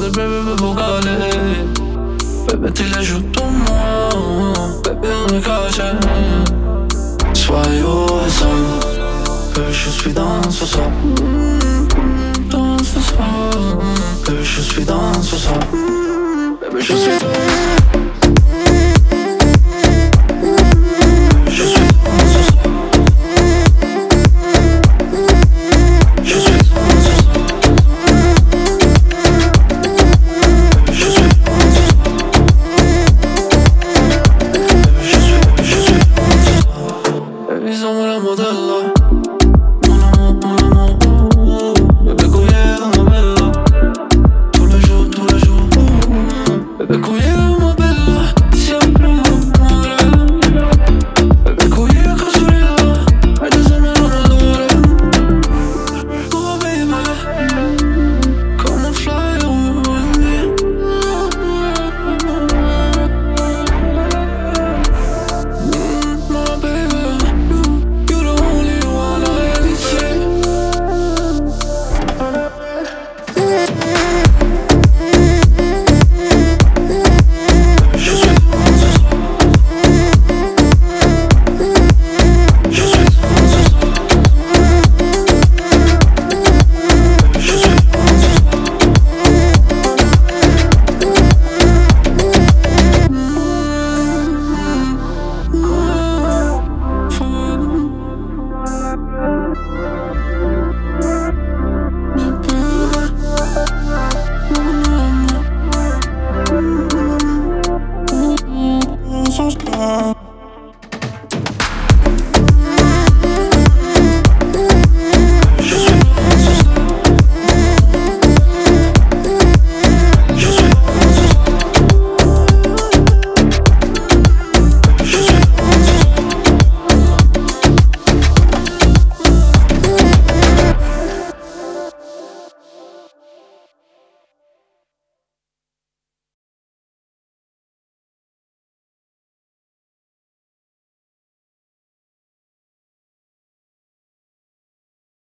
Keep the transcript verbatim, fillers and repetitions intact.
de bébé pour caler. Bébé, tu les joues pour moi. Bébé, on est caché. Soyons ensemble. Bébé, je suis dans ce soir. Dans ce soir. Bébé, je suis dans ce soir. Bébé, je suis dans. Somos la modella. Mon amour, mon amour. Bébé couillé dans ma bella. Tous les jours, tous les jours. Bébé couillé dans ma bella. Siempre amore. Bébé couillé casualidad. Hay de ser menos dolores. Oh baby, come and fly away with me. Mm, my baby. So stop.